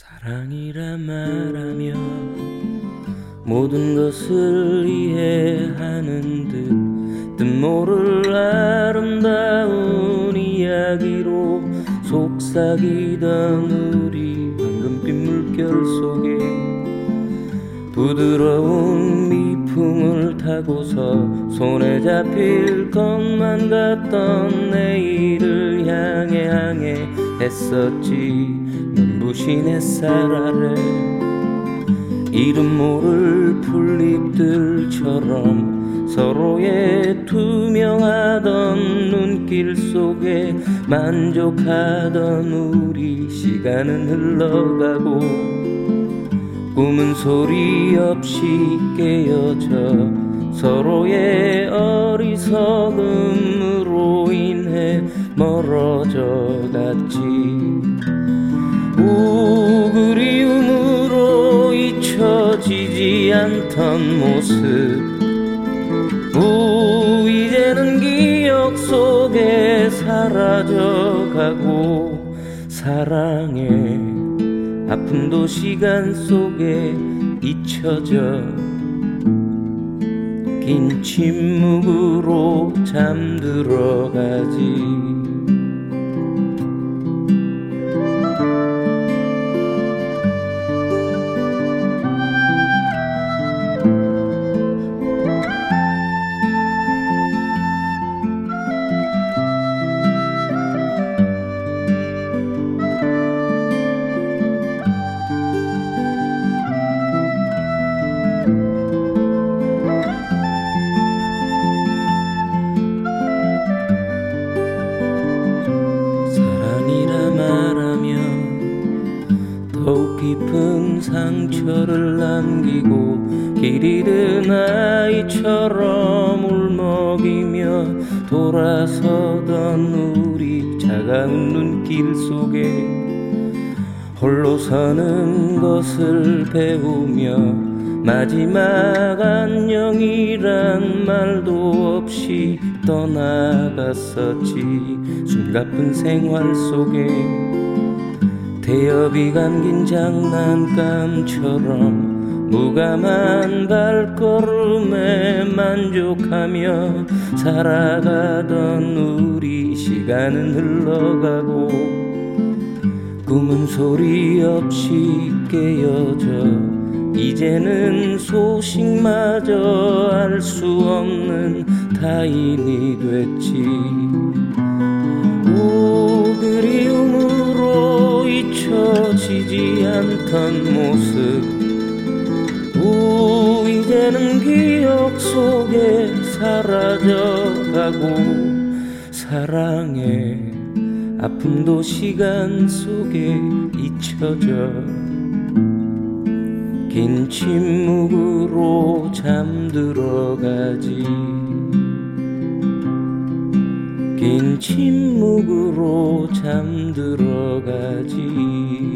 사랑이라 말하며 모든 것을 이해하는 듯 모를 아름다운 이야기로 속삭이던 우리 황금빛 물결 속에 부드러운 미풍을 타고서 손에 잡힐 것만 같던 내일을 향해 했었지. 눈부신 햇살 아래 이름 모를 풀잎들처럼 서로의 투명하던 눈길 속에 만족하던 우리. 시간은 흘러가고 꿈은 소리 없이 깨어져 서로의 어리석음으로 인해 멀어져 갔지. 그리움으로 잊혀지지 않던 모습, 이제는 기억 속에 사라져가고 사랑의 아픔도 시간 속에 잊혀져 긴 침묵으로 잠들어가지. 더욱 깊은 상처를 남기고 길 잃은 아이처럼 울먹이며 돌아서던 우리. 차가운 눈길 속에 홀로 서는 것을 배우며 마지막 안녕이란 말도 없이 떠나갔었지. 숨가쁜 생활 속에 태엽이 감긴 장난감처럼 무감한 발걸음에 만족하며 살아가던 우리. 시간은 흘러가고 꿈은 소리 없이 깨어져 이제는 소식마저 알 수 없는 타인이 됐지. 그리움으로 잊혀지지 않던 모습, 이제는 기억 속에 사라져가고 사랑의 아픔도 시간 속에 잊혀져 긴 침묵으로 잠들어가지. 긴 침묵으로 잠들어가지.